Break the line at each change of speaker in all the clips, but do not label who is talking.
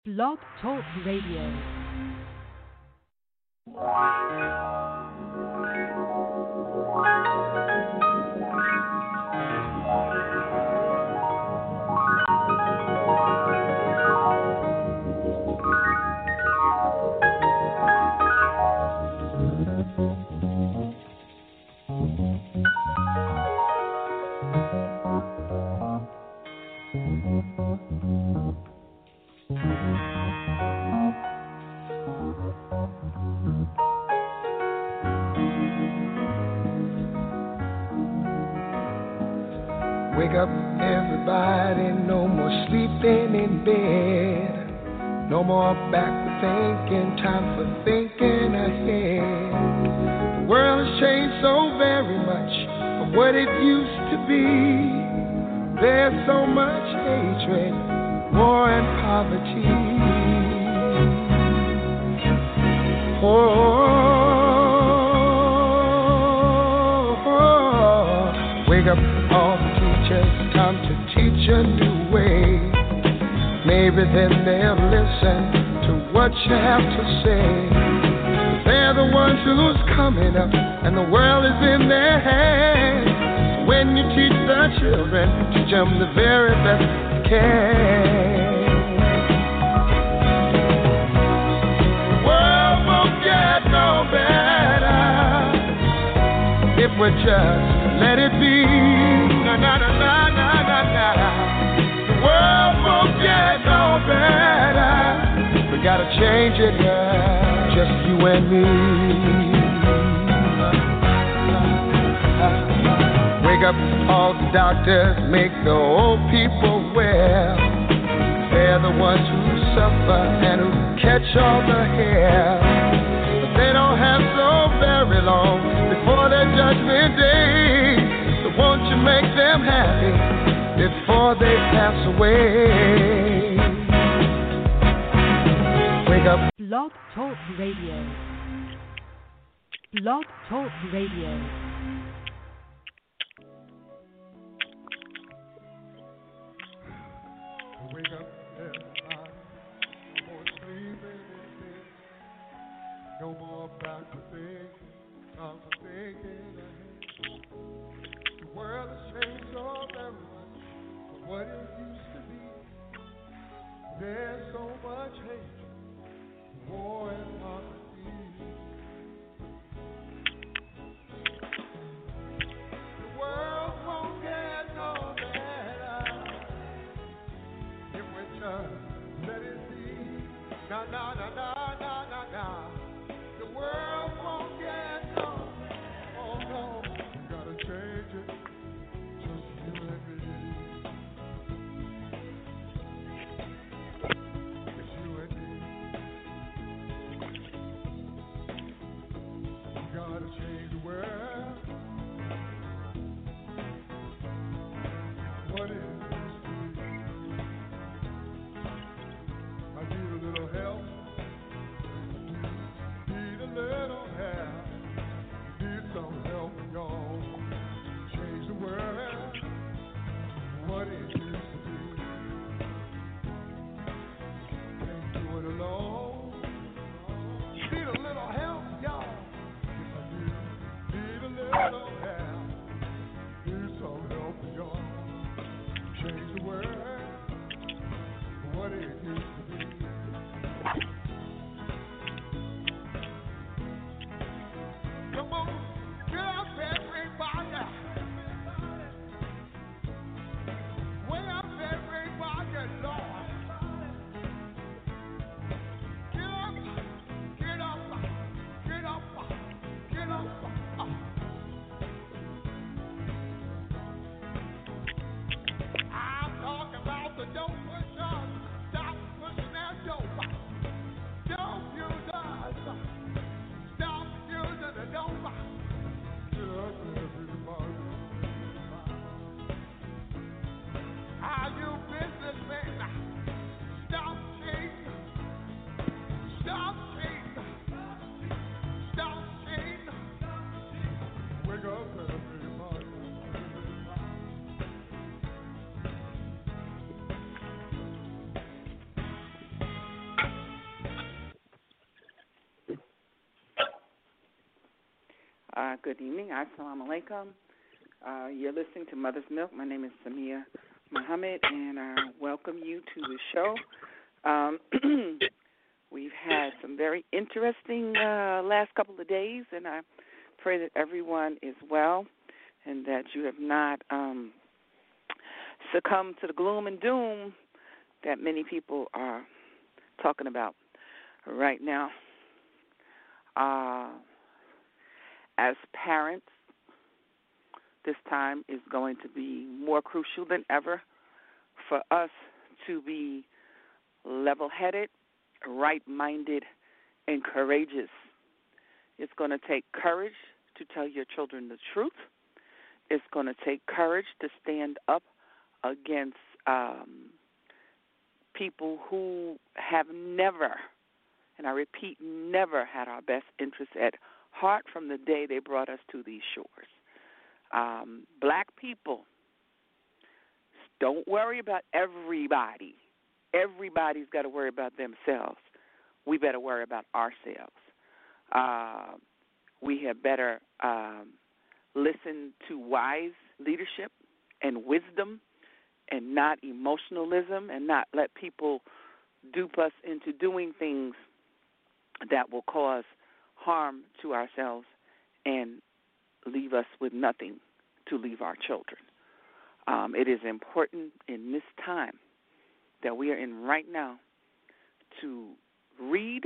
Blog Talk Radio.
Wake up, everybody, no more sleeping in bed. No more backward thinking, time for thinking ahead. The world has changed so very much from what it used to be. There's so much hatred, war and poverty. Wake up, all the teachers, time to teach a new way. Maybe then they'll listen to what you have to say. They're the ones who's coming up, and the world is in their hands. When you teach the children, teach them the very best you can. The world won't get no better if we just let it be. Na na na na na na na. The world won't get no better. We gotta change it, yeah. Just you and me. Wake up, all the doctors, make the old people well. They're the ones who suffer and who catch all the hair. But they don't have so very long before their judgment day. So won't you make them happy before they pass away? Wake up.
Blog Talk Radio. Blog Talk Radio.
Wake up, everybody. No more sleeping in bed. No more backward thinking. Time for thinking ahead. The world has changed so very much from what it used to be. There's so much hate, war and poverty. The world won't get no better if we just let it be. Na na na na na na na. The world won't get no better. Oh no, we gotta change it. Just you and me. It's you and me. We gotta change the world. What is this to me? I need a little help. Need a little help.
Good evening. Assalamu alaikum. You're listening to Mother's Milk. My name is Samia Muhammad, and I welcome you to the show. We've had some very interesting last couple of days, and I pray that everyone is well and that you have not succumbed to the gloom and doom that many people are talking about right now. As parents, this time is going to be more crucial than ever for us to be level-headed, right-minded, and courageous. It's going to take courage to tell your children the truth. It's going to take courage to stand up against people who have never, and I repeat, never had our best interests at heart from the day they brought us to these shores. Black people, don't worry about everybody. Everybody's got to worry about themselves. We better worry about ourselves. We have better listen to wise leadership and wisdom and not emotionalism, and not let people dupe us into doing things that will cause harm to ourselves and leave us with nothing to leave our children. It is important in this time that we are in right now to read,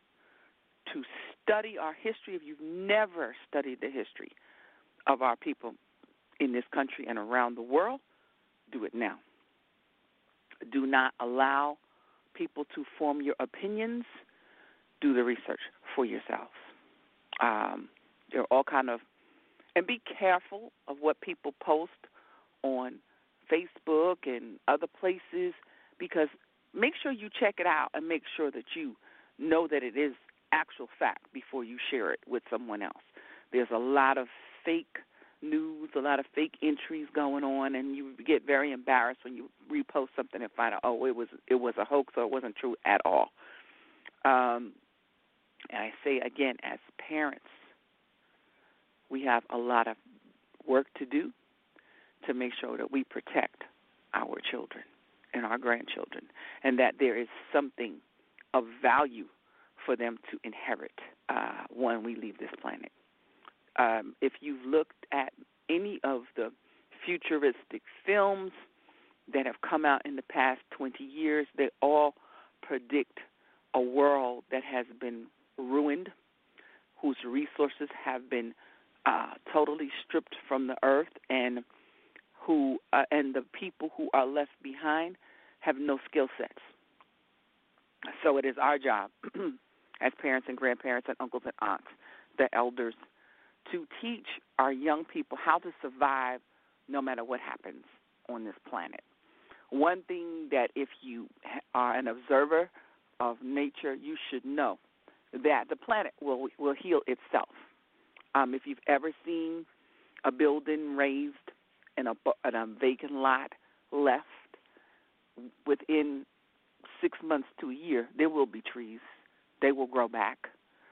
to study our history. If you've never studied the history of our people in this country and around the world, do it now. Do not allow people to form your opinions. Do the research for yourselves. There are all kind of, and be careful of what people post on Facebook and other places, because make sure you check it out and make sure that you know that it is actual fact before you share it with someone else. There's a lot of fake news, a lot of fake entries going on, and you get very embarrassed when you repost something and find out, oh, it was a hoax or it wasn't true at all. And I say again, as parents, we have a lot of work to do to make sure that we protect our children and our grandchildren, and that there is something of value for them to inherit when we leave this planet. If you've looked at any of the futuristic films that have come out in the past 20 years, they all predict a world that has been ruined, whose resources have been totally stripped from the earth, and the people who are left behind have no skill sets. So it is our job as parents and grandparents and uncles and aunts, the elders, to teach our young people how to survive no matter what happens on this planet. One thing that if you are an observer of nature, you should know that the planet will heal itself. If you've ever seen a building raised and a vacant lot left, within 6 months to a year, there will be trees. They will grow back,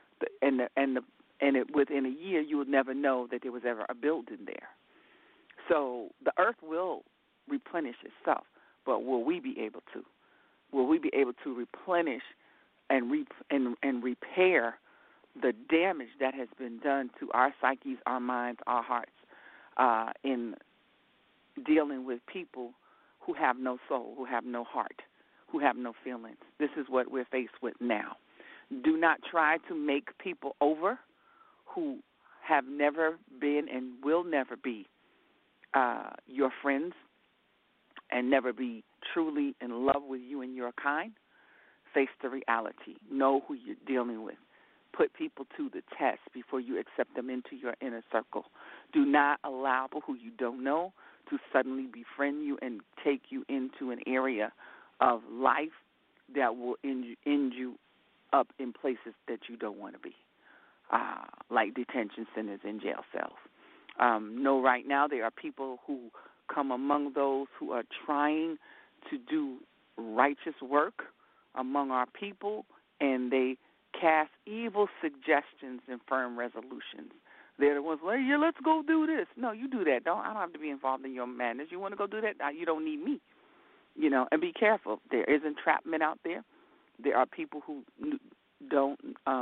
within a year, you would never know that there was ever a building there. So the earth will replenish itself, but will we be able to? Will we be able to replenish and repair the damage that has been done to our psyches, our minds, our hearts, in dealing with people who have no soul, who have no heart, who have no feelings? This is what we're faced with now. Do not try to make people over who have never been and will never be your friends and never be truly in love with you and your kind. Face the reality. Know who you're dealing with. Put people to the test before you accept them into your inner circle. Do not allow people who you don't know to suddenly befriend you and take you into an area of life that will end you up in places that you don't want to be, like detention centers and jail cells. Know right now there are people who come among those who are trying to do righteous work among our people, and they cast evil suggestions and firm resolutions They're the ones, well, yeah, let's go do this. No, you do that. I don't have to be involved in your madness. You want to go do that? You don't need me. And be careful. There is entrapment out there. There are people who don't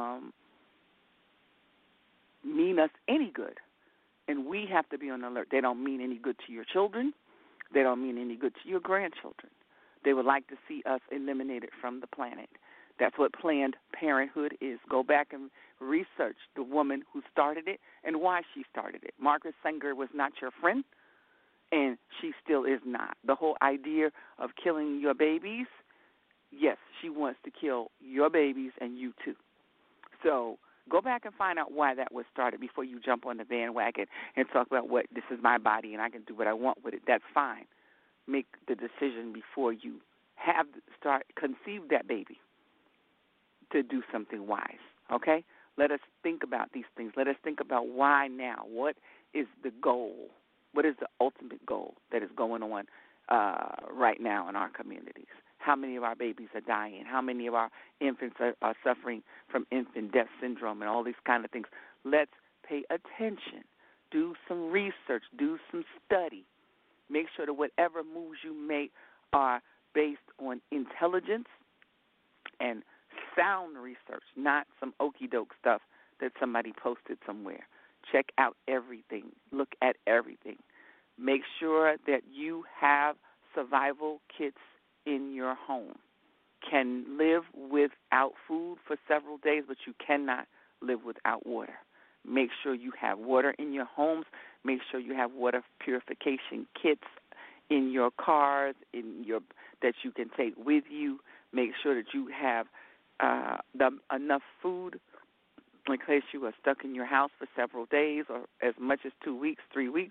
mean us any good, and we have to be on alert. They don't mean any good to your children. They don't mean any good to your grandchildren. They would like to see us eliminated from the planet. That's what Planned Parenthood is. Go back and research the woman who started it and why she started it. Margaret Sanger was not your friend, and she still is not. The whole idea of killing your babies, yes, she wants to kill your babies and you too. So go back and find out why that was started before you jump on the bandwagon and talk about what this is my body and I can do what I want with it. That's fine. Make the decision before you conceive that baby to do something wise, okay? Let us think about these things. Let us think about why now. What is the goal? What is the ultimate goal that is going on right now in our communities? How many of our babies are dying? How many of our infants are suffering from infant death syndrome and all these kind of things? Let's pay attention. Do some research. Do some study. Make sure that whatever moves you make are based on intelligence and sound research, not some okey-doke stuff that somebody posted somewhere. Check out everything. Look at everything. Make sure that you have survival kits in your home. Can live without food for several days, but you cannot live without water. Make sure you have water in your homes. Make sure you have water purification kits in your cars, that you can take with you. Make sure that you have enough food in case you are stuck in your house for several days or as much as 2 weeks, 3 weeks,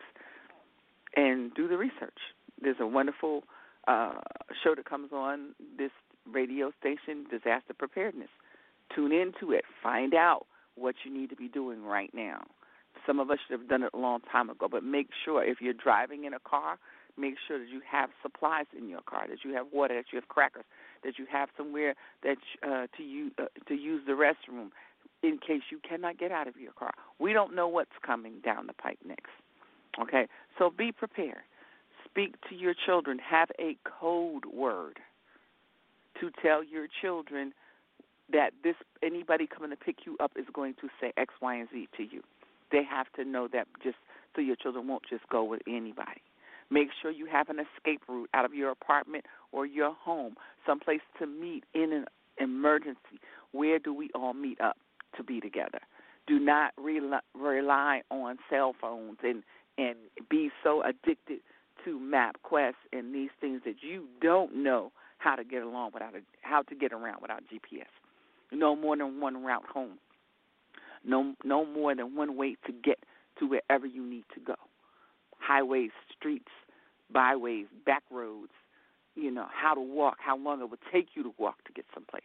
and do the research. There's a wonderful show that comes on this radio station, Disaster Preparedness. Tune into it. Find out what you need to be doing right now. Some of us should have done it a long time ago, but make sure if you're driving in a car, make sure that you have supplies in your car, that you have water, that you have crackers, that you have somewhere that to use the restroom in case you cannot get out of your car. We don't know what's coming down the pipe next. Okay? So be prepared. Speak to your children. Have a code word to tell your children that anybody coming to pick you up is going to say X, Y, and Z to you. They have to know that just so your children won't just go with anybody. Make sure you have an escape route out of your apartment or your home, someplace to meet in an emergency. Where do we all meet up to be together? Do not rely on cell phones and be so addicted to MapQuest and these things that you don't know how to get around without GPS. No more than one route home. No more than one way to get to wherever you need to go. Highways, streets, byways, back roads, how to walk, how long it would take you to walk to get someplace.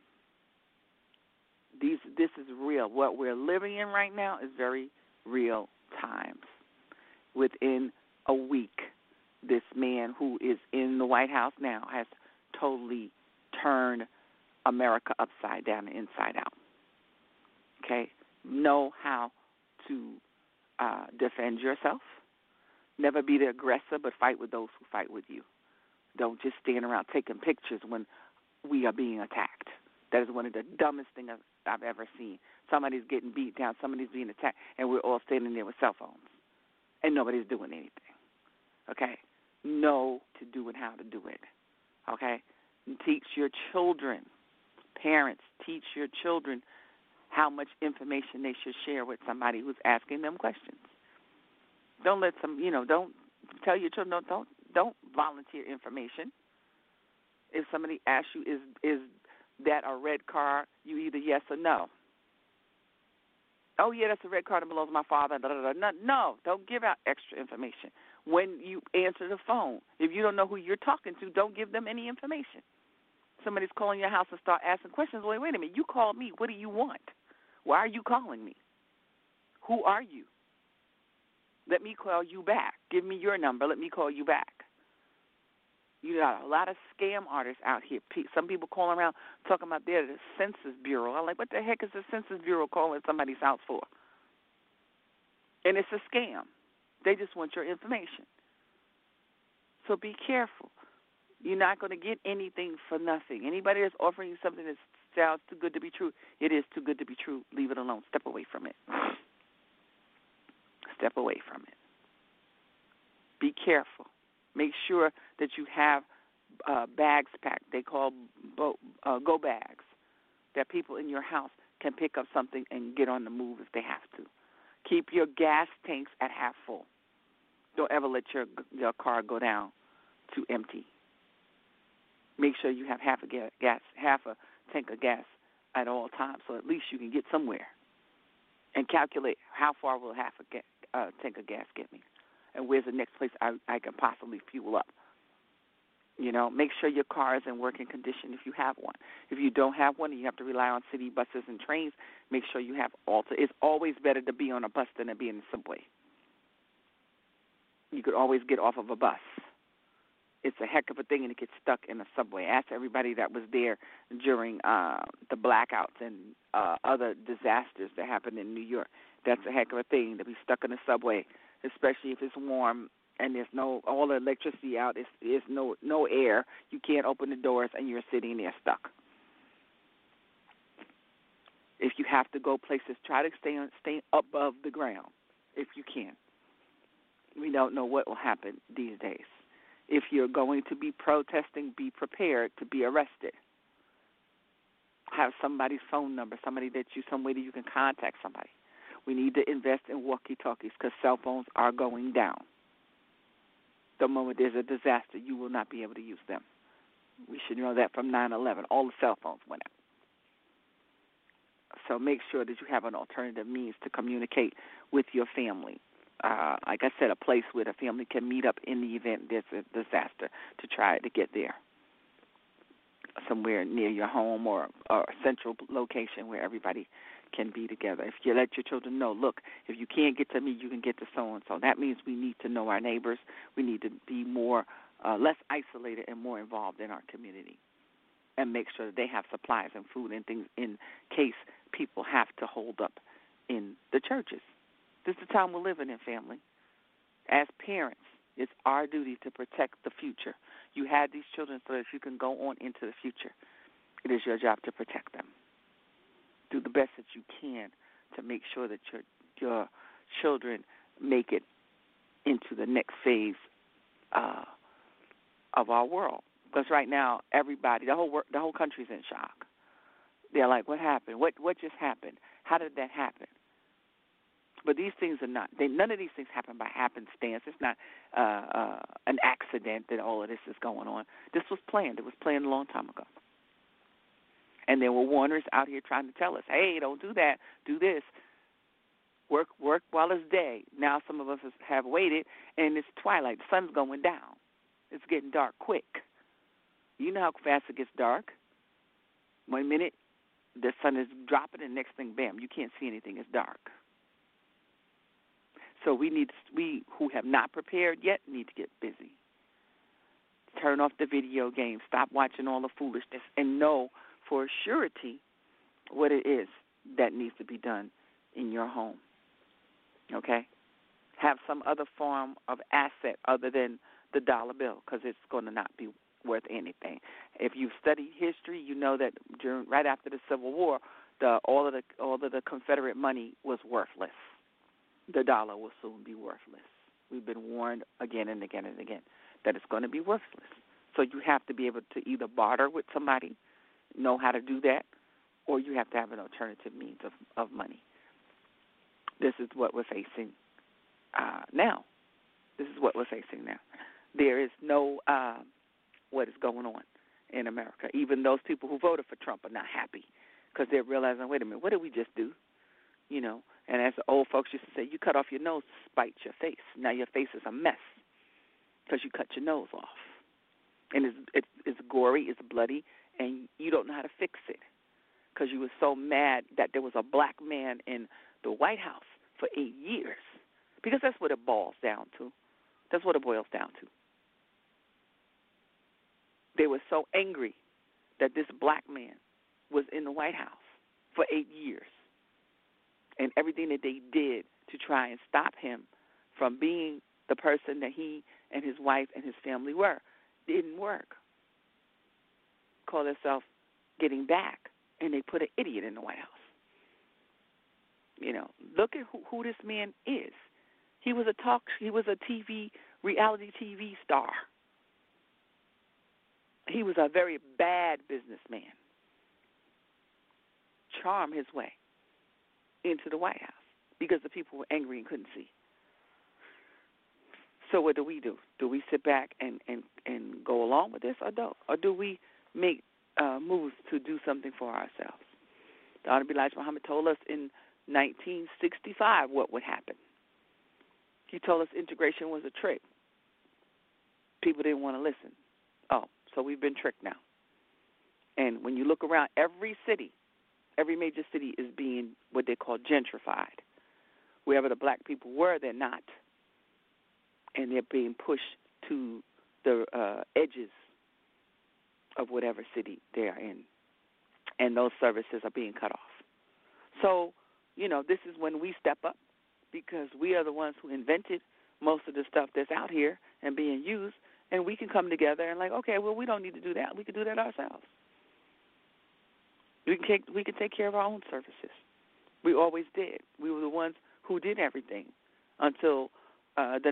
This is real. What we're living in right now is very real times. Within a week, this man who is in the White House now has totally turned America upside down and inside out. Okay? Know how to defend yourself. Never be the aggressor, but fight with those who fight with you. Don't just stand around taking pictures when we are being attacked. That is one of the dumbest things I've ever seen. Somebody's getting beat down, somebody's being attacked, and we're all standing there with cell phones, and nobody's doing anything. Okay? Know to do and how to do it. Okay? And teach your children, parents, teach your children how much information they should share with somebody who's asking them questions. Don't let don't tell your children, don't volunteer information. If somebody asks you, is that a red car, you either yes or no. Oh, yeah, that's a red car that belongs to my father. No, don't give out extra information. When you answer the phone, if you don't know who you're talking to, don't give them any information. Somebody's calling your house and start asking questions. Wait a minute, you called me. What do you want? Why are you calling me? Who are you? Let me call you back. Give me your number. Let me call you back. You got a lot of scam artists out here. Some people calling around talking about they're the Census Bureau. I'm like, what the heck is the Census Bureau calling somebody's house for? And it's a scam. They just want your information. So be careful. You're not going to get anything for nothing. Anybody that's offering you something that sounds too good to be true, it is too good to be true. Leave it alone. Step away from it. Step away from it. Be careful. Make sure that you have bags packed. They call go bags, that people in your house can pick up something and get on the move if they have to. Keep your gas tanks at half full. Don't ever let your car go down to empty. Make sure you have half a tank of gas at all times, so at least you can get somewhere. And calculate how far will half a tank of gas get me, and where's the next place I can possibly fuel up. You know, make sure your car is in working condition if you have one. If you don't have one and you have to rely on city buses and trains, make sure you have Alta. It's always better to be on a bus than to be in the subway. You could always get off of a bus. It's a heck of a thing, and it gets stuck in the subway. Ask everybody that was there during the blackouts and other disasters that happened in New York. That's a heck of a thing to be stuck in the subway, especially if it's warm and there's all the electricity out. There's no air. You can't open the doors, and you're sitting there stuck. If you have to go places, try to stay above the ground if you can. We don't know what will happen these days. If you're going to be protesting, be prepared to be arrested. Have somebody's phone number, some way that you can contact somebody. We need to invest in walkie-talkies because cell phones are going down. The moment there's a disaster, you will not be able to use them. We should know that from 9/11. All the cell phones went out. So make sure that you have an alternative means to communicate with your family. Like I said, a place where the family can meet up in the event there's a disaster to try to get there. Somewhere near your home or a central location where everybody can be together. If you let your children know, look, if you can't get to me, you can get to so-and-so. That means we need to know our neighbors. We need to be less isolated and more involved in our community and make sure that they have supplies and food and things in case people have to hold up in the churches. This is the time we're living in, family. As parents, it's our duty to protect the future. You had these children so that you can go on into the future. It is your job to protect them. Do the best that you can to make sure that your children make it into the next phase of our world. Because right now, everybody, the whole country's in shock. They're like, what happened? What just happened? How did that happen? But these things are not. None of these things happen by happenstance. It's not an accident that all of this is going on. This was planned. It was planned a long time ago. And there were warners out here trying to tell us, hey, don't do that. Do this. Work while it's day. Now some of us have waited, and it's twilight. The sun's going down. It's getting dark quick. You know how fast it gets dark. 1 minute, the sun is dropping, and next thing, bam, you can't see anything. It's dark. So we who have not prepared yet need to get busy. Turn off the video games. Stop watching all the foolishness and know for surety what it is that needs to be done in your home. Okay? Have some other form of asset other than the dollar bill because it's going to not be worth anything. If you've studied history, you know that right after the Civil War, all of the Confederate money was worthless. The dollar will soon be worthless. We've been warned again and again and again that it's going to be worthless. So you have to be able to either barter with somebody, know how to do that, or you have to have an alternative means of money. This is what we're facing now. This is what we're facing now. There is no what is going on in America. Even those people who voted for Trump are not happy because they're realizing, wait a minute, what did we just do? You know, and as the old folks used to say, you cut off your nose to spite your face. Now your face is a mess because you cut your nose off. And it's gory, it's bloody, and you don't know how to fix it because you were so mad that there was a black man in the White House for 8 years. Because that's what it boils down to. That's what it boils down to. They were so angry that this black man was in the White House for 8 years. And everything that they did to try and stop him from being the person that he and his wife and his family were. Didn't work. Call themselves getting back, and they put an idiot in the White House. You know, look at who this man is. He was a reality TV star. He was a very bad businessman. Charmed his way into the White House because the people were angry and couldn't see. So what do? Do we sit back and go along with this, or do we make moves to do something for ourselves? The Honorable Elijah Muhammad told us in 1965 what would happen. He told us integration was a trick. People didn't want to listen. Oh, so we've been tricked now. And when you look around, every major city is being what they call gentrified. Wherever the black people were, they're not. And they're being pushed to the edges of whatever city they are in. And those services are being cut off. So, you know, this is when we step up, because we are the ones who invented most of the stuff that's out here and being used, and we can come together and like, okay, well, we don't need to do that. We can do that ourselves. We can take care of our own services. We always did. We were the ones who did everything until the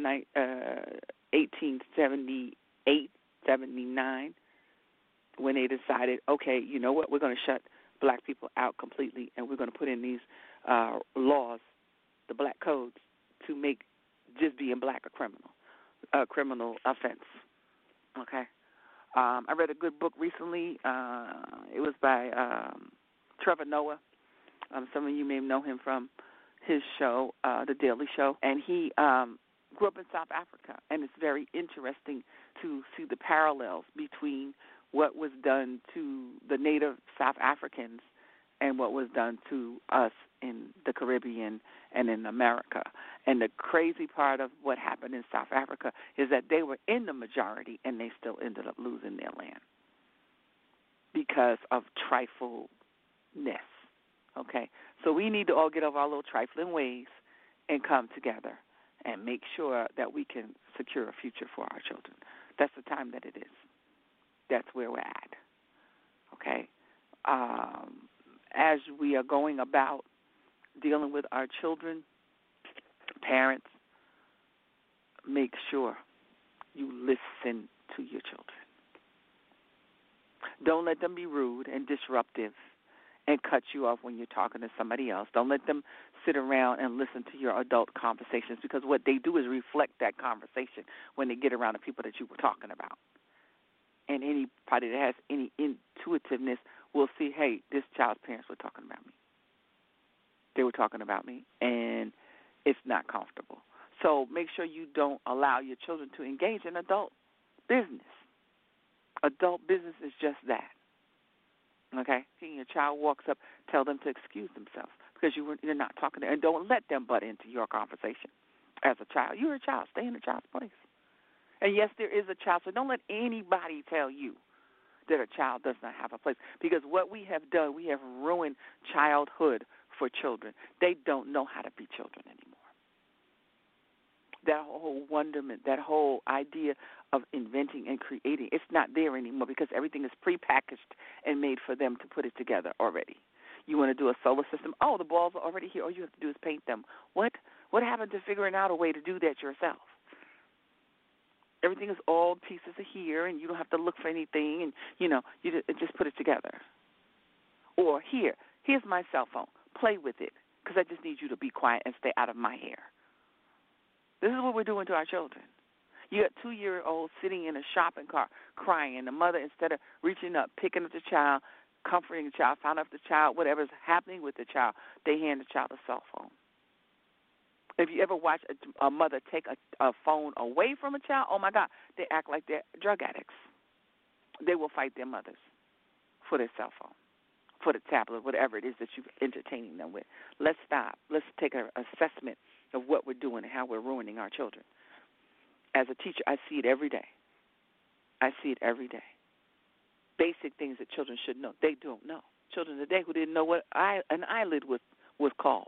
1878, 79, when they decided, okay, you know what, we're going to shut black people out completely, and we're going to put in these laws, the black codes, to make just being black a criminal offense. Okay. I read a good book recently. It was by Trevor Noah. Some of you may know him from his show, The Daily Show. And he grew up in South Africa, and it's very interesting to see the parallels between what was done to the native South Africans and what was done to us in the Caribbean and in America. And the crazy part of what happened in South Africa is that they were in the majority and they still ended up losing their land because of trifleness. Okay? So we need to all get over our little trifling ways and come together and make sure that we can secure a future for our children. That's the time that it is. That's where we're at. Okay? As we are going about dealing with our children, parents, make sure you listen to your children. Don't let them be rude and disruptive and cut you off when you're talking to somebody else. Don't let them sit around and listen to your adult conversations, because what they do is reflect that conversation when they get around the people that you were talking about. And anybody that has any intuitiveness will see, hey, this child's parents were talking about me. They were talking about me, and it's not comfortable. So make sure you don't allow your children to engage in adult business. Adult business is just that. Okay? When your child walks up, tell them to excuse themselves, because you're not talking to them. And don't let them butt into your conversation as a child. You're a child. Stay in the child's place. And, yes, there is a child, so don't let anybody tell you that a child does not have a place, because what we have done, we have ruined childhood for children. They don't know how to be children anymore. That whole wonderment, that whole idea of inventing and creating, it's not there anymore, because everything is prepackaged and made for them to put it together already. You want to do a solar system? Oh, the balls are already here. All you have to do is paint them. What happened to figuring out a way to do that yourself? Everything is all pieces of here, and you don't have to look for anything, and, you just put it together. Or here's my cell phone. Play with it, because I just need you to be quiet and stay out of my hair. This is what we're doing to our children. You got 2-year-olds sitting in a shopping cart crying, and the mother, instead of reaching up, picking up the child, comforting the child, finding out the child, whatever's happening with the child, they hand the child a cell phone. If you ever watch a mother take a phone away from a child, oh, my God, they act like they're drug addicts. They will fight their mothers for their cell phone, for the tablet, whatever it is that you're entertaining them with. Let's stop. Let's take an assessment of what we're doing and how we're ruining our children. As a teacher, I see it every day. I see it every day. Basic things that children should know, they don't know. Children today who didn't know what an eyelid was called.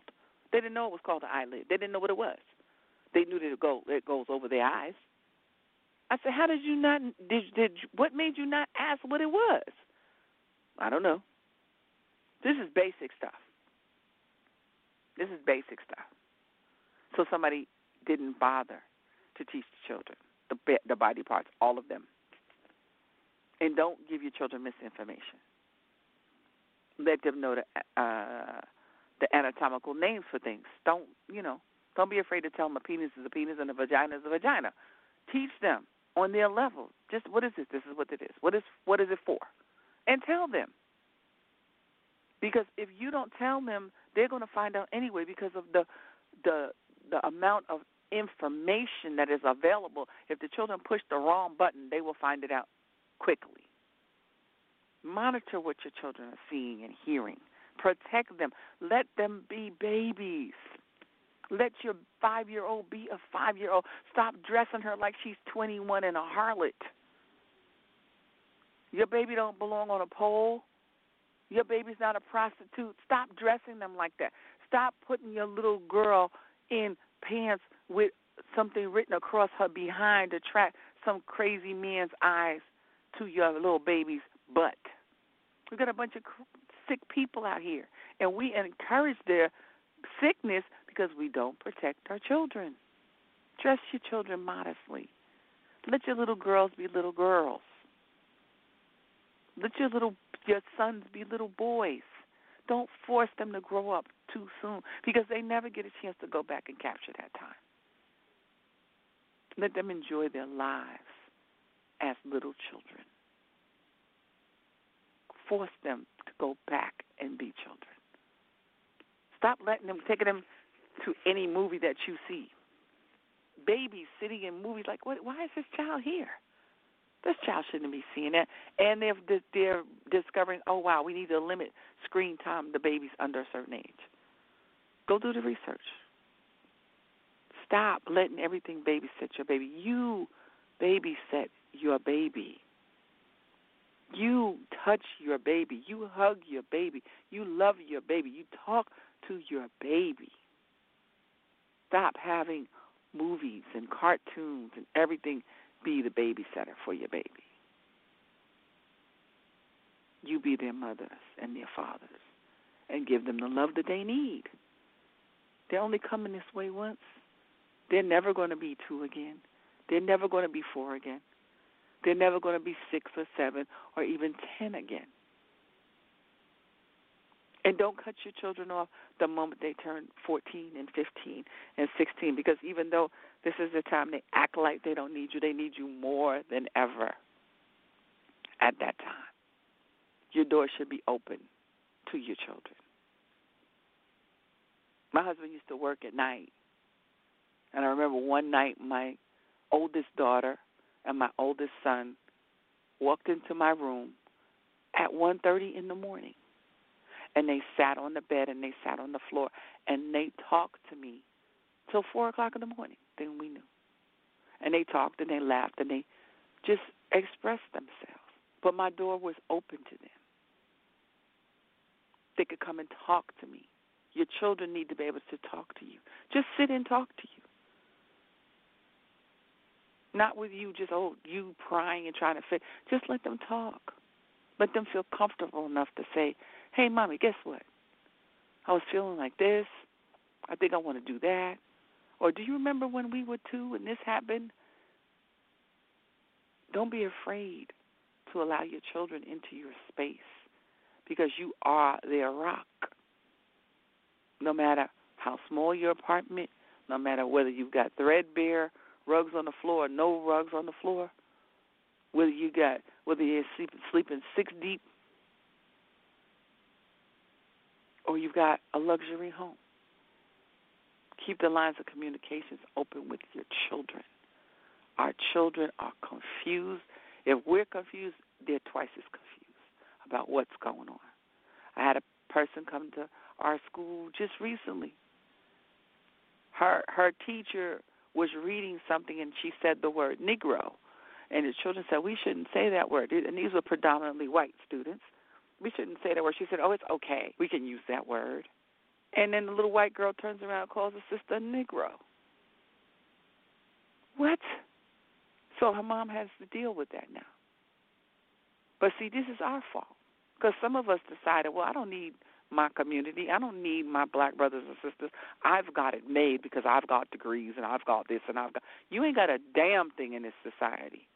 They didn't know it was called an eyelid. They didn't know what it was. They knew that it goes over their eyes. I said, how did you not, what made you not ask what it was? I don't know. This is basic stuff. This is basic stuff. So somebody didn't bother to teach the children the body parts, all of them. And don't give your children misinformation. Let them know the anatomical names for things. Don't be afraid to tell them a penis is a penis and a vagina is a vagina. Teach them on their level. Just what is this? This is what it is. What is it for? And tell them. Because if you don't tell them, they're going to find out anyway because of the amount of information that is available. If the children push the wrong button, they will find it out quickly. Monitor what your children are seeing and hearing. Protect them. Let them be babies. Let your 5-year-old be a 5-year-old. Stop dressing her like she's 21 and a harlot. Your baby don't belong on a pole. Your baby's not a prostitute. Stop dressing them like that. Stop putting your little girl in pants with something written across her behind to attract some crazy man's eyes to your little baby's butt. We've got a bunch of sick people out here, and we encourage their sickness because we don't protect our children. Dress your children modestly. Let your little girls be little girls. Let your sons be little boys. Don't force them to grow up too soon because they never get a chance to go back and capture that time. Let them enjoy their lives as little children. Force them to go back and be children. Stop taking them to any movie that you see. Babies sitting in movies like, why is this child here? This child shouldn't be seeing that. And they're discovering, oh, wow, we need to limit screen time to babies under a certain age. Go do the research. Stop letting everything babysit your baby. You babysit your baby. You touch your baby. You hug your baby. You love your baby. You talk to your baby. Stop having movies and cartoons and everything be the babysitter for your baby. You be their mothers and their fathers and give them the love that they need. They're only coming this way once. They're never going to be 2 again. They're never going to be 4 again. They're never going to be 6 or 7 or even 10 again. And don't cut your children off the moment they turn 14 and 15 and 16 because even though this is the time they act like they don't need you more than ever at that time. Your door should be open to your children. My husband used to work at night. And I remember one night my oldest daughter and my oldest son walked into my room at 1:30 in the morning. And they sat on the bed and they sat on the floor and they talked to me till 4 o'clock in the morning. Then we knew. And they talked and they laughed and they just expressed themselves. But my door was open to them. They could come and talk to me. Your children need to be able to talk to you. Just sit and talk to you. Not with you just, you prying and trying to fit. Just let them talk. Let them feel comfortable enough to say, hey, Mommy, guess what? I was feeling like this. I think I want to do that. Or do you remember when we were 2 and this happened? Don't be afraid to allow your children into your space because you are their rock. No matter how small your apartment, no matter whether you've got threadbare rugs on the floor or no rugs on the floor, whether you're sleeping 6 deep or you've got a luxury home. Keep the lines of communications open with your children. Our children are confused. If we're confused, they're twice as confused about what's going on. I had a person come to our school just recently. Her teacher was reading something and she said the word Negro. And the children said, we shouldn't say that word. And these were predominantly white students. We shouldn't say that word. She said, it's okay. We can use that word. And then the little white girl turns around and calls her sister a Negro. What? So her mom has to deal with that now. But see, this is our fault. Because some of us decided, well, I don't need my community. I don't need my black brothers and sisters. I've got it made because I've got degrees and I've got this and I've got... You ain't got a damn thing in this society.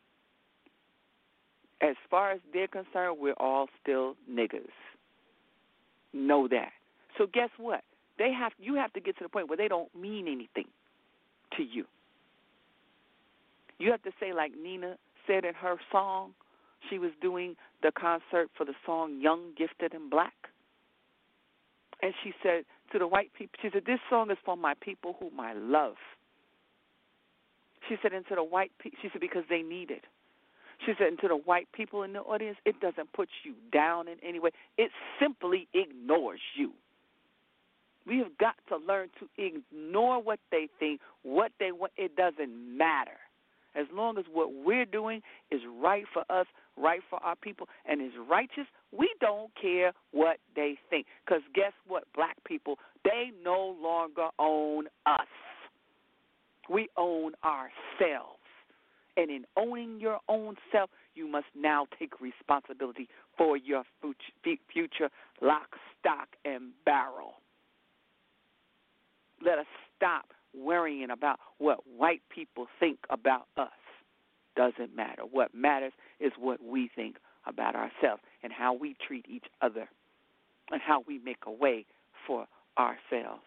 As far as they're concerned, we're all still niggas. Know that. So guess what? You have to get to the point where they don't mean anything to you. You have to say, like Nina said in her song, she was doing the concert for the song Young, Gifted, and Black. And she said to the white people, she said, this song is for my people whom I love. She said, and to the white people, she said, because they need it. She said, and to the white people in the audience, it doesn't put you down in any way. It simply ignores you. We have got to learn to ignore what they think, what they want. It doesn't matter. As long as what we're doing is right for us, right for our people, and is righteous, we don't care what they think. Because guess what, black people? They no longer own us. We own ourselves. And in owning your own self, you must now take responsibility for your future lock, stock, and barrel. Let us stop worrying about what white people think about us. Doesn't matter. What matters is what we think about ourselves and how we treat each other and how we make a way for ourselves.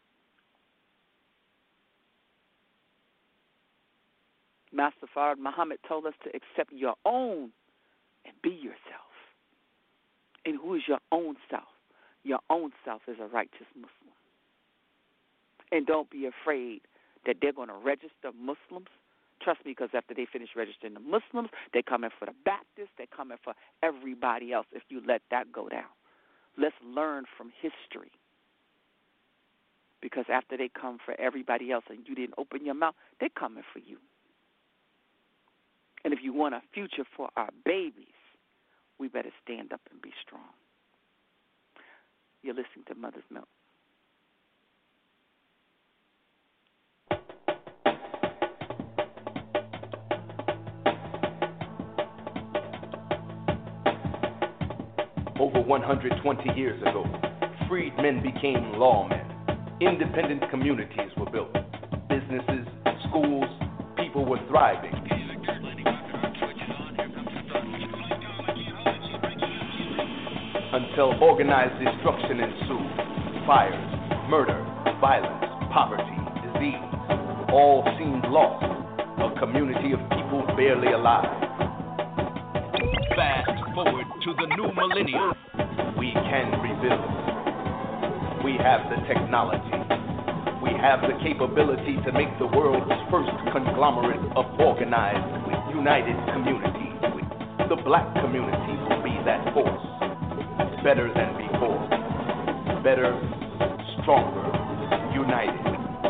Master Fard Muhammad told us to accept your own and be yourself. And who is your own self? Your own self is a righteous Muslim. And don't be afraid that they're going to register Muslims. Trust me, because after they finish registering the Muslims, they're coming for the Baptists, they're coming for everybody else if you let that go down. Let's learn from history. Because after they come for everybody else and you didn't open your mouth, they're coming for you. And if you want a future for our babies, we better stand up and be strong. You're listening to Mother's Milk.
Over 120 years ago, freedmen became lawmen. Independent communities were built. Businesses, schools, people were thriving. Until organized destruction ensued. Fires, murder, violence, poverty, disease, all seemed lost. A community of people barely alive.
Fast forward to the new millennium.
We can rebuild. We have the technology. We have the capability to make the world's first conglomerate of organized, united communities. The black community will be that force. Better than before. Better, stronger, united.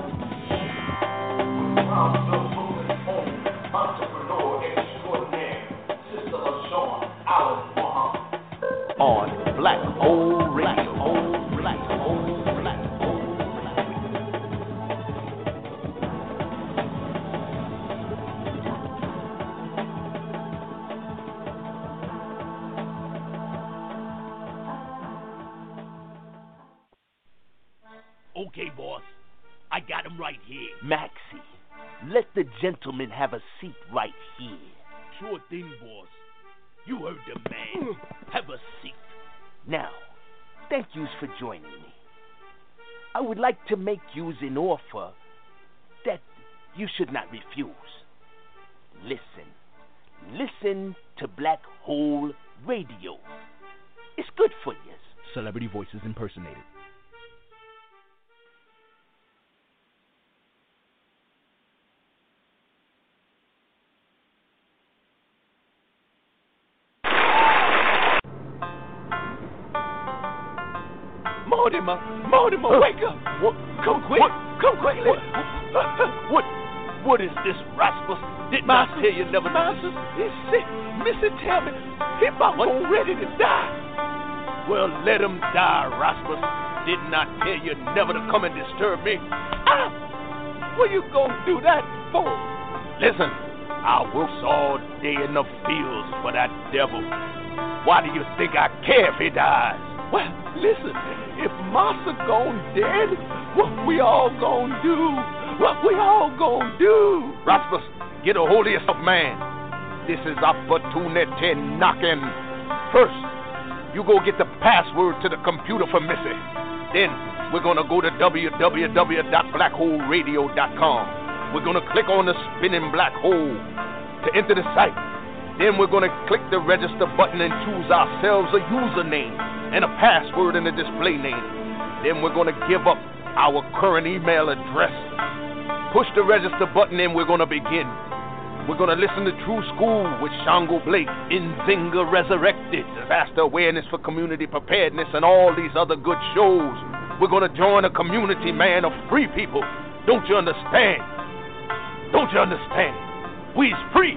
Entrepreneur extraordinaire, Sister LaShawn Allen Muhammad. On Black Hole Radio. Black Hole.
Okay, boss. I got him right here.
Maxie, let the gentleman have a seat right here.
Sure thing, boss. You heard the man. Have a seat.
Now, thank yous for joining me. I would like to make yous an offer that you should not refuse. Listen to Black Hole Radio. It's good for yous.
Celebrity voices impersonated.
Mortimer, wake up!
What?
Come quick! Come quickly!
What is this, Rasmus? Didn't I tell you never to...
Masters, he's sick. Missy tell me he about ready to die.
Well, let him die, Rasmus.
Didn't I tell you never to come and disturb me? Ah! What you gonna do that for? Listen, I works all day in the fields for that devil. Why do you think I care if he dies? Well, listen, if Massa gone dead, what we all gonna do? What we all gonna do? Rasmus, get a hold of yourself, man. This is opportunity knocking. First, you go get the password to the computer for Missy. Then we're gonna go to www.blackholeradio.com. We're gonna click on the spinning black hole to enter the site. Then we're gonna click the register button and choose ourselves a username and a password and a display name. Then we're gonna give up our current email address. Push the register button and we're gonna begin. We're gonna listen to True School with Shango Blake, Nzinga Resurrected, Disaster Awareness for Community Preparedness, and all these other good shows. We're gonna join a community, man, of free people. Don't you understand? Don't you understand? We's free.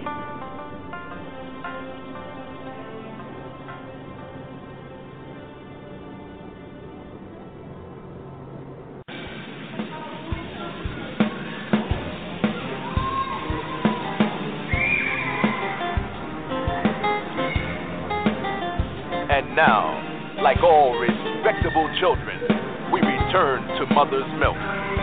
And now, like all respectable children, we return to mother's milk.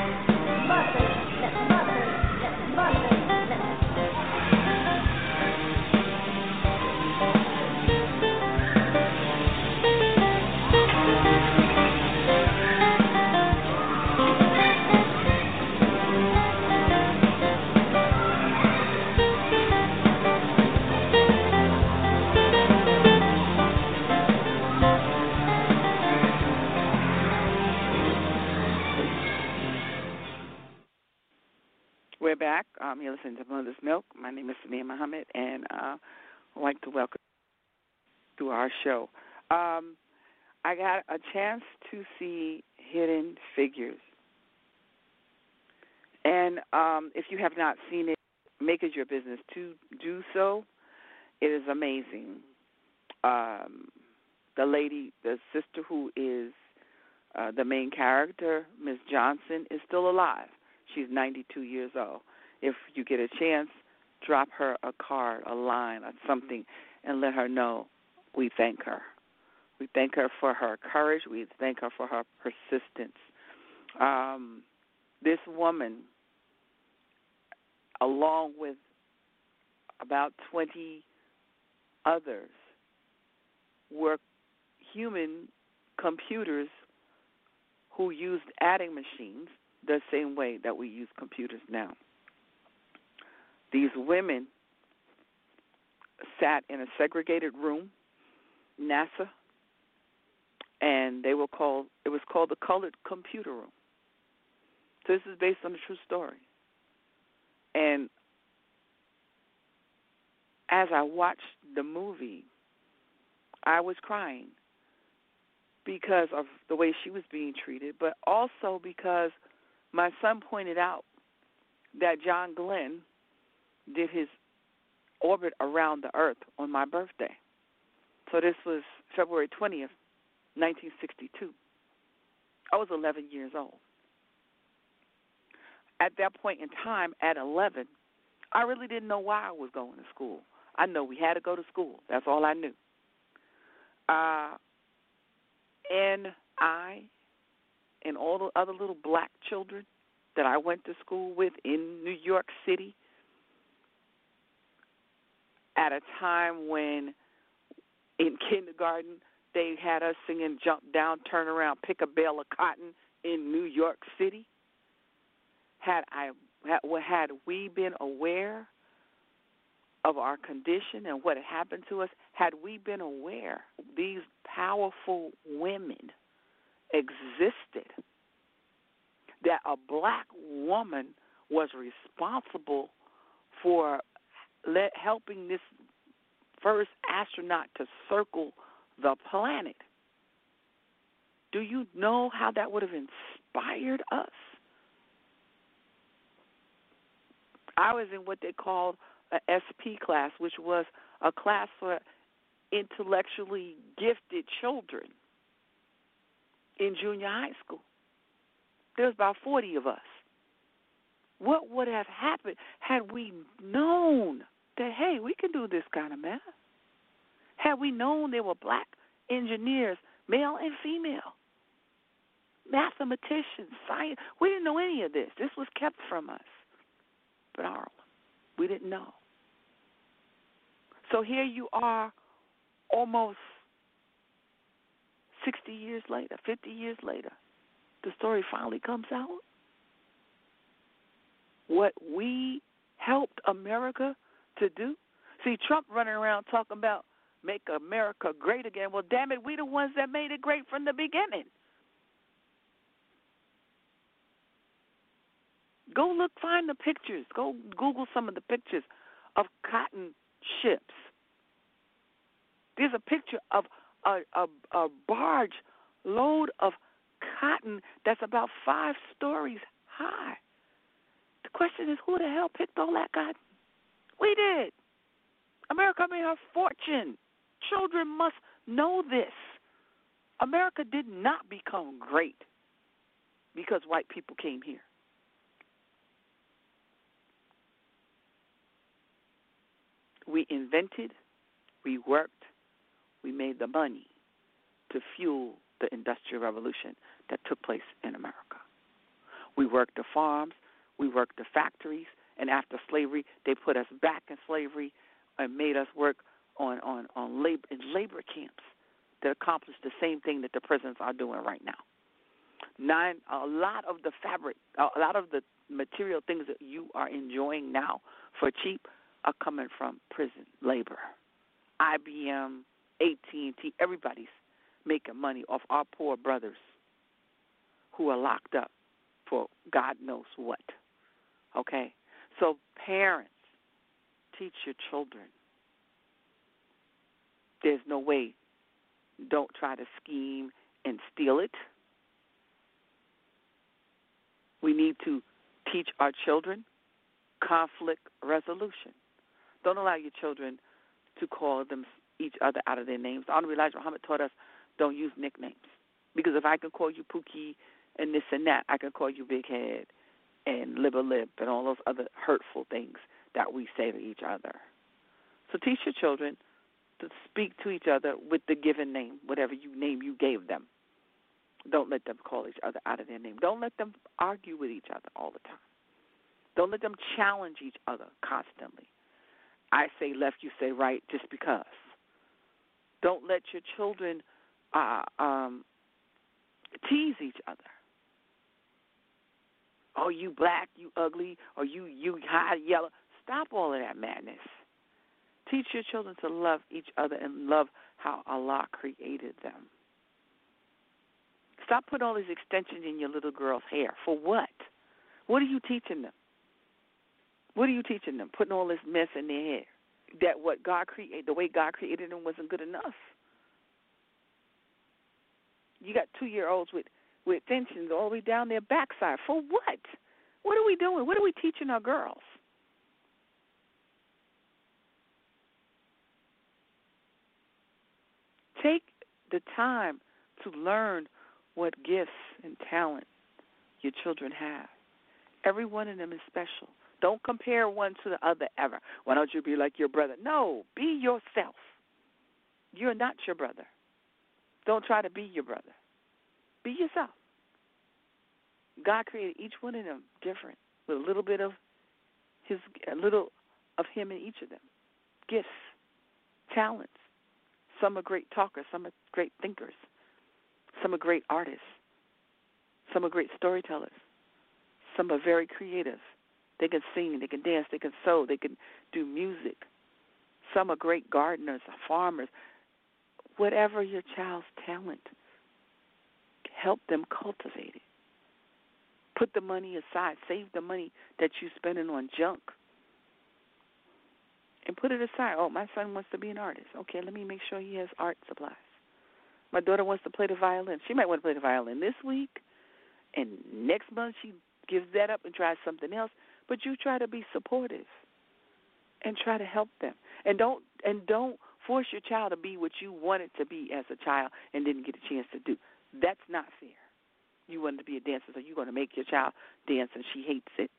We're back. You're listening to Mother's Milk. My name is Samia Muhammad, and I'd like to welcome you to our show. I got a chance to see Hidden Figures. And if you have not seen it, make it your business to do so. It is amazing. The sister who is the main character, Miss Johnson, is still alive. She's 92 years old. If you get a chance, drop her a card, a line, or something, and let her know we thank her. We thank her for her courage. We thank her for her persistence. This woman, along with about 20 others, were human computers who used adding machines the same way that we use computers now. These women sat in a segregated room, NASA, and it was called the Colored Computer Room. So this is based on a true story. And as I watched the movie, I was crying because of the way she was being treated, but also because my son pointed out that John Glenn did his orbit around the Earth on my birthday. So this was February 20th, 1962. I was 11 years old. At that point in time, at 11, I really didn't know why I was going to school. I know we had to go to school. That's all I knew. And I and all the other little black children that I went to school with in New York City at a time when in kindergarten they had us singing Jump Down, Turn Around, Pick a Bale of Cotton in New York City. Had we been aware of our condition and what had happened to us, had we been aware these powerful women existed, that a black woman was responsible for helping this first astronaut to circle the planet, do you know how that would have inspired us? I was in what they called an SP class, which was a class for intellectually gifted children. in junior high school. There's about 40 of us. What would have happened had we known that, hey, we can do this kind of math? Had we known there were black engineers, male and female, mathematicians, science? We didn't know any of this. This was kept from us. But we didn't know. So here you are almost 60 years later, 50 years later. The story finally comes out. What we helped America to do. See, Trump running around talking about make America great again. Well, damn it, we the ones that made it great from the beginning. Go look, find the pictures. Go Google some of the pictures of cotton ships. There's a picture of a barge load of cotton that's about 5 stories high. The question is, who the hell picked all that cotton? We did. America made her fortune. Children must know this. America did not become great because white people came here. We invented, we worked, we made the money to fuel the Industrial Revolution that took place in America. We worked the farms, we worked the factories, and after slavery, they put us back in slavery and made us work on labor camps that accomplished the same thing that the prisons are doing right now. A lot of the fabric, a lot of the material things that you are enjoying now for cheap are coming from prison labor. IBM, AT&T, everybody's making money off our poor brothers who are locked up for God knows what. Okay? So parents, teach your children. There's no way. Don't try to scheme and steal it. We need to teach our children conflict resolution. Don't allow your children to call them each other out of their names. The Honorable Elijah Muhammad taught us don't use nicknames. Because if I can call you Pookie and this and that, I can call you Big Head and Lib and all those other hurtful things that we say to each other. So teach your children to speak to each other with the given name, whatever name you gave them. Don't let them call each other out of their name. Don't let them argue with each other all the time. Don't let them challenge each other constantly. I say left, you say right, just because. Don't let your children tease each other. Oh, you black, you ugly, or you high yellow. Stop all of that madness. Teach your children to love each other and love how Allah created them. Stop putting all these extensions in your little girl's hair. For what? What are you teaching them? What are you teaching them? Putting all this mess in their hair. That what God created, the way God created them wasn't good enough. You got 2-year-olds with extensions all the way down their backside. For what? What are we doing? What are we teaching our girls? Take the time to learn what gifts and talent your children have. Every one of them is special. Don't compare one to the other ever. Why don't you be like your brother? No, be yourself. You're not your brother. Don't try to be your brother. Be yourself. God created each one of them different, with a little bit of a little of him in each of them. Gifts, talents. Some are great talkers. Some are great thinkers. Some are great artists. Some are great storytellers. Some are very creative. They can sing, they can dance, they can sew, they can do music. Some are great gardeners, farmers. Whatever your child's talent, help them cultivate it. Put the money aside. Save the money that you're spending on junk. And put it aside. Oh, my son wants to be an artist. Okay, let me make sure he has art supplies. My daughter wants to play the violin. She might want to play the violin this week, and next month she gives that up and tries something else. But you try to be supportive and try to help them. And don't force your child to be what you wanted to be as a child and didn't get a chance to do. That's not fair. You wanted to be a dancer, so you're going to make your child dance and she hates it.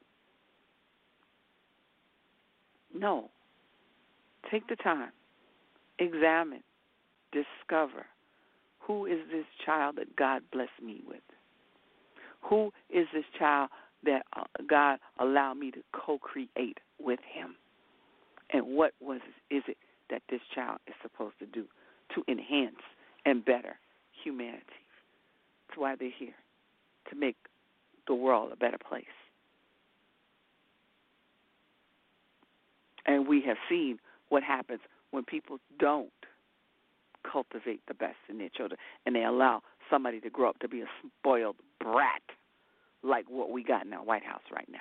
No. Take the time. Examine. Discover. Who is this child that God blessed me with? Who is this child that God allowed me to co-create with him? And what is it that this child is supposed to do to enhance and better humanity? That's why they're here, to make the world a better place. And we have seen what happens when people don't cultivate the best in their children and they allow somebody to grow up to be a spoiled brat like what we got in our White House right now.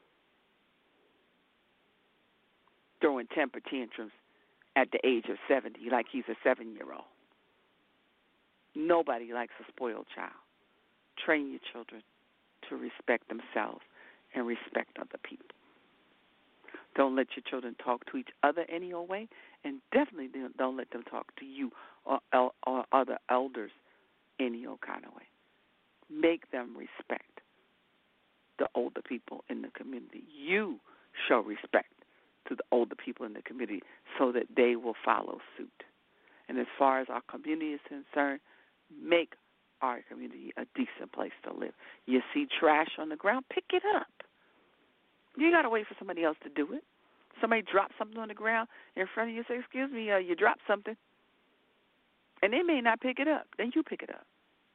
Throwing temper tantrums at the age of 70 like he's a 7-year-old. Nobody likes a spoiled child. Train your children to respect themselves and respect other people. Don't let your children talk to each other any old way, and definitely don't let them talk to you or other elders any old kind of way. Make them respect the older people in the community. You show respect to the older people in the community so that they will follow suit. And as far as our community is concerned, make our community a decent place to live. You see trash on the ground, pick it up. You got to wait for somebody else to do it. Somebody drops something on the ground in front of you, say, excuse me, you dropped something. And they may not pick it up. Then you pick it up.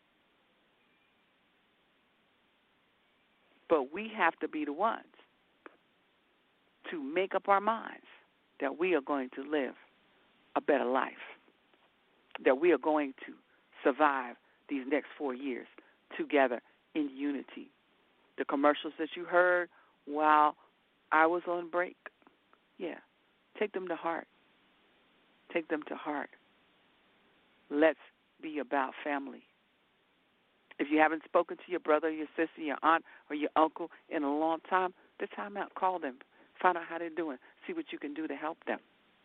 But we have to be the ones to make up our minds that we are going to live a better life, that we are going to survive these next 4 years together in unity. The commercials that you heard while I was on break, yeah, take them to heart. Take them to heart. Let's be about family. If you haven't spoken to your brother, your sister, your aunt, or your uncle in a long time, the time out, call them. Find out how they're doing. See what you can do to help them.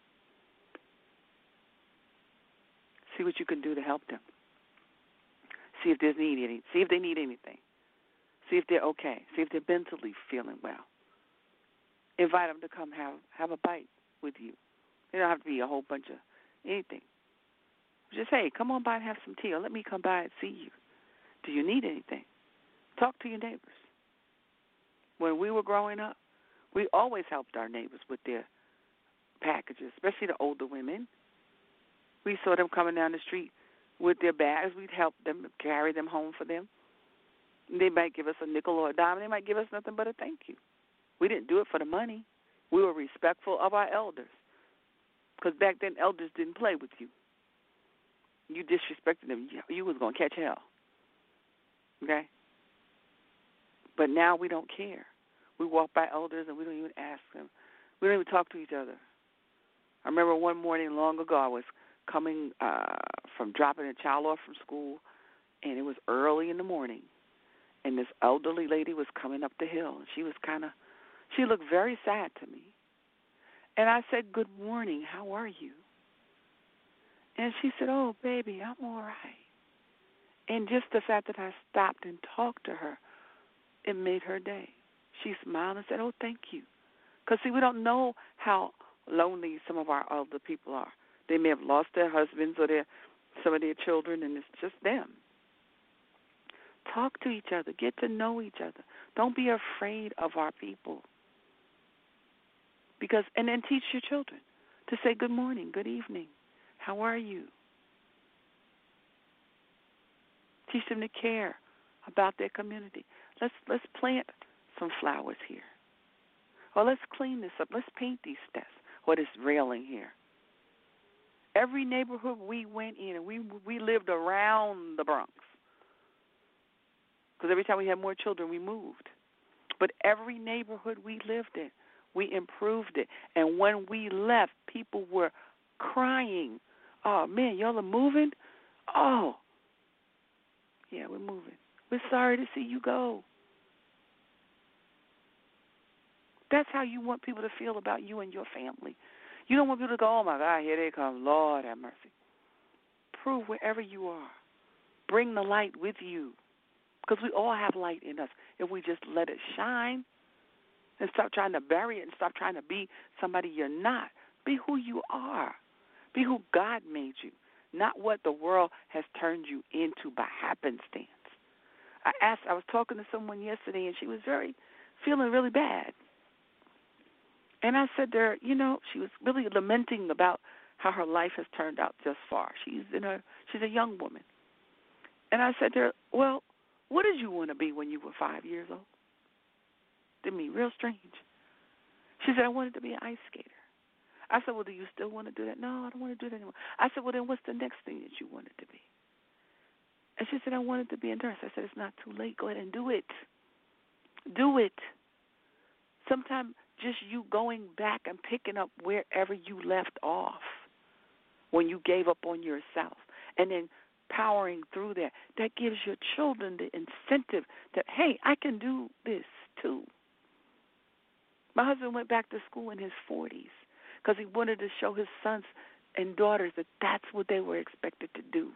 See what you can do to help them. See if they need anything. See if they're okay. See if they're mentally feeling well. Invite them to come have a bite with you. They don't have to be a whole bunch of anything. Just, hey, come on by and have some tea, or let me come by and see you. Do you need anything? Talk to your neighbors. When we were growing up, we always helped our neighbors with their packages, especially the older women. We saw them coming down the street with their bags. We'd help them, carry them home for them. They might give us a nickel or a dime. They might give us nothing but a thank you. We didn't do it for the money. We were respectful of our elders, because back then elders didn't play with you. You disrespected them, you was going to catch hell. Okay? But now we don't care. We walk by elders and we don't even ask them. We don't even talk to each other. I remember one morning long ago, I was coming from dropping a child off from school, and it was early in the morning, and this elderly lady was coming up the hill, and she looked very sad to me. And I said, good morning, how are you? And she said, oh, baby, I'm all right. And just the fact that I stopped and talked to her, it made her day. She smiled and said, oh, thank you. Because, see, we don't know how lonely some of our older people are. They may have lost their husbands or some of their children, and it's just them. Talk to each other. Get to know each other. Don't be afraid of our people. And then teach your children to say good morning, good evening. How are you? Teach them to care about their community. Let's plant some flowers here. Or let's clean this up. Let's paint these steps or this railing here. Every neighborhood we went in, and we lived around the Bronx. Because every time we had more children, we moved. But every neighborhood we lived in, we improved it. And when we left, people were crying. Oh, man, y'all are moving? Oh, yeah, we're moving. We're sorry to see you go. That's how you want people to feel about you and your family. You don't want people to go, oh, my God, here they come. Lord have mercy. Prove wherever you are Bring the light with you, because we all have light in us. If we just let it shine and stop trying to bury it and stop trying to be somebody you're not, be who you are. Be who God made you, not what the world has turned you into by happenstance. I was talking to someone yesterday, and she was feeling really bad. And I said to her, she was really lamenting about how her life has turned out thus far. She's a young woman. And I said to her, well, what did you want to be when you were 5 years old? To me, real strange. She said, I wanted to be an ice skater. I said, well, do you still want to do that? No, I don't want to do that anymore. I said, well, then what's the next thing that you wanted to be? And she said, I wanted to be a nurse. I said, it's not too late. Go ahead and do it. Do it. Sometimes just you going back and picking up wherever you left off when you gave up on yourself and then powering through that gives your children the incentive that, hey, I can do this too. My husband went back to school in his 40s because he wanted to show his sons and daughters that that's what they were expected to do.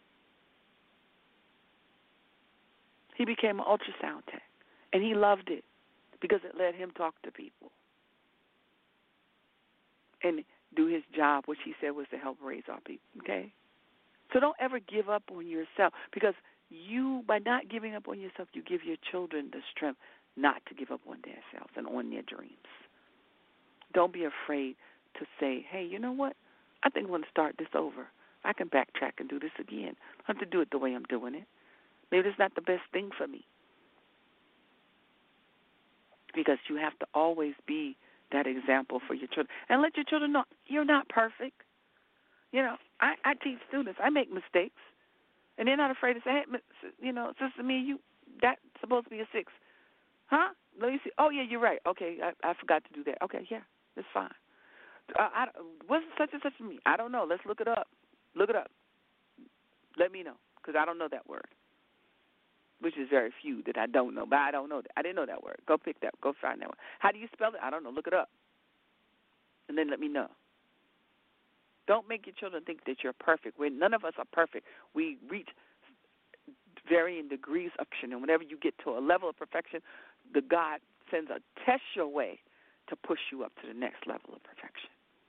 He became an ultrasound tech, and he loved it because it let him talk to people and do his job, which he said was to help raise our people, okay? So don't ever give up on yourself, because by not giving up on yourself, you give your children the strength not to give up on themselves and on their dreams. Don't be afraid to say, hey, you know what? I think I want to start this over. I can backtrack and do this again. I have to do it the way I'm doing it. Maybe it's not the best thing for me. Because you have to always be that example for your children. And let your children know you're not perfect. I teach students. I make mistakes. And they're not afraid to say, hey, Sister Mia, that's supposed to be a 6. Huh? Let me see. Oh, yeah, you're right. Okay, I forgot to do that. Okay, yeah, that's fine. What's such and such to me? I don't know. Let's look it up. Look it up. Let me know, because I don't know that word, which is very few that I don't know, but I don't know that. I didn't know that word. Go pick that. Go find that one. How do you spell it? I don't know. Look it up, and then let me know. Don't make your children think that you're perfect. None of us are perfect. We reach varying degrees of perfection, and whenever you get to a level of perfection, the God sends a test your way to push you up to the next level of perfection.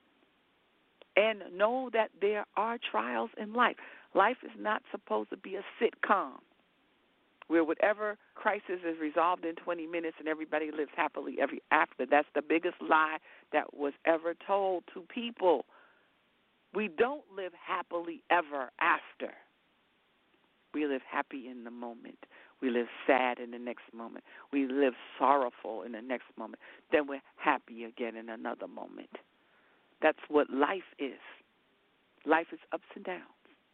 And know that there are trials in life. Life is not supposed to be a sitcom where whatever crisis is resolved in 20 minutes and everybody lives happily ever after. That's the biggest lie that was ever told to people. We don't live happily ever after. We live happy in the moment. We live sad in the next moment. We live sorrowful in the next moment. Then we're happy again in another moment. That's what life is. Life is ups and downs.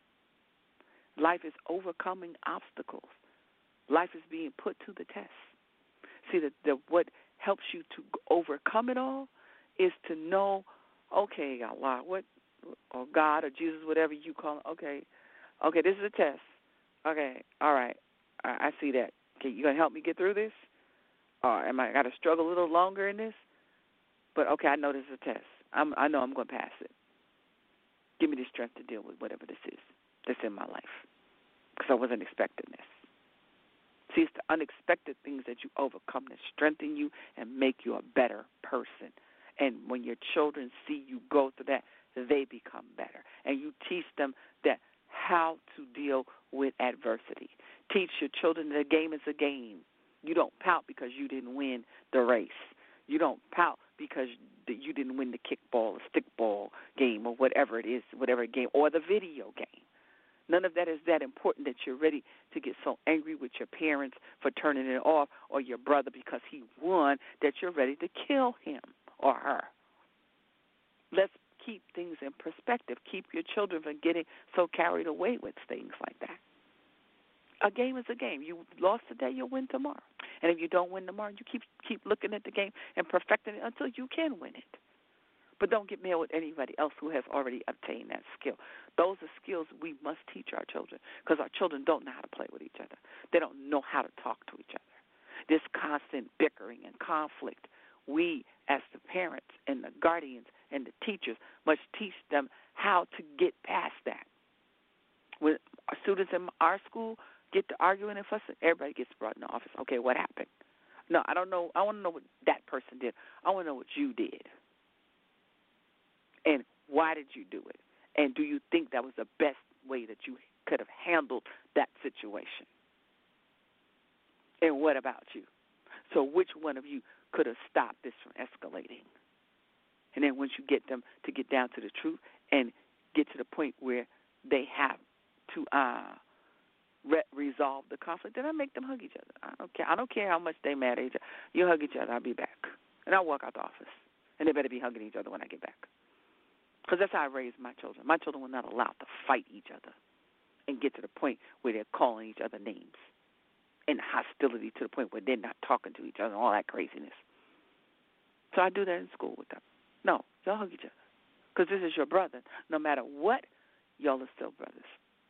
Life is overcoming obstacles. Life is being put to the test. See, what helps you to overcome it all is to know, okay, Allah, or God or Jesus, whatever you call it, okay, this is a test. Okay, all right, I see that. Okay, you going to help me get through this? Or am I got to struggle a little longer in this? But, okay, I know this is a test. I know I'm going to pass it. Give me the strength to deal with whatever this is that's in my life, because I wasn't expecting this. See, it's the unexpected things that you overcome that strengthen you and make you a better person. And when your children see you go through that, they become better. And you teach them that how to deal with adversity. Teach your children that a game is a game. You don't pout because you didn't win the race. You don't pout because you didn't win the kickball or stickball game or whatever it is, whatever game, or the video game. None of that is that important that you're ready to get so angry with your parents for turning it off, or your brother because he won, that you're ready to kill him or her. Let's keep things in perspective. Keep your children from getting so carried away with things like that. A game is a game. You lost today, you'll win tomorrow. And if you don't win tomorrow, you keep looking at the game and perfecting it until you can win it. But don't get mad with anybody else who has already obtained that skill. Those are skills we must teach our children, because our children don't know how to play with each other. They don't know how to talk to each other. This constant bickering and conflict, we as the parents and the guardians and the teachers must teach them how to get past that. When students in our school get to arguing and fussing, everybody gets brought in the office. Okay, what happened? No, I don't know. I want to know what that person did. I want to know what you did. And why did you do it? And do you think that was the best way that you could have handled that situation? And what about you? So which one of you could have stopped this from escalating? And then once you get them to get down to the truth and get to the point where they have to resolve the conflict, then I make them hug each other. I don't care how much they mad at each other. You hug each other, I'll be back. And I'll walk out the office. And they better be hugging each other when I get back. Because that's how I raised my children. My children were not allowed to fight each other and get to the point where they're calling each other names and hostility to the point where they're not talking to each other and all that craziness. So I do that in school with them. No, y'all hug each other. Because this is your brother. No matter what, y'all are still brothers.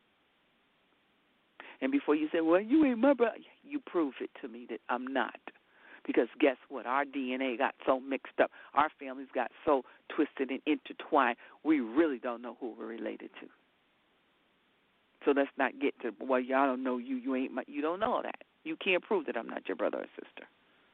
And before you say, well, you ain't my brother, you prove it to me that I'm not. Because guess what? Our DNA got so mixed up. Our families got so twisted and intertwined, we really don't know who we're related to. So let's not get to, well, y'all don't know you. You ain't my, you don't know that. You can't prove that I'm not your brother or sister.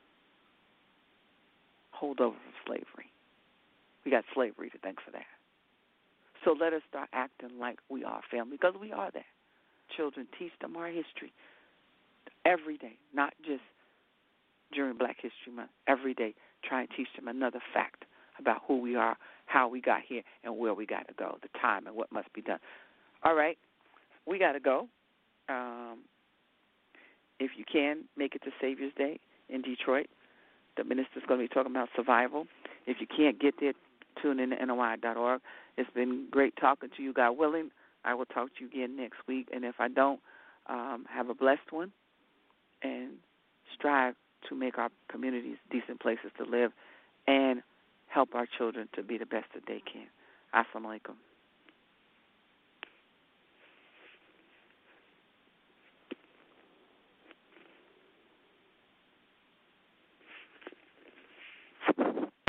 Hold over from slavery. We got slavery to thank for that. So let us start acting like we are family, because we are that. Children, teach them our history every day, not just during Black History Month. Every day, try and teach them another fact about who we are, how we got here, and where we got to go, the time and what must be done. All right, we got to go. If you can, make it to Savior's Day in Detroit. The minister's going to be talking about survival. If you can't get there, tune in to NOI.org. It's been great talking to you, God willing. I will talk to you again next week. And if I don't, have a blessed one and strive to make our communities decent places to live and help our children to be the best that they can. Assalamu alaikum.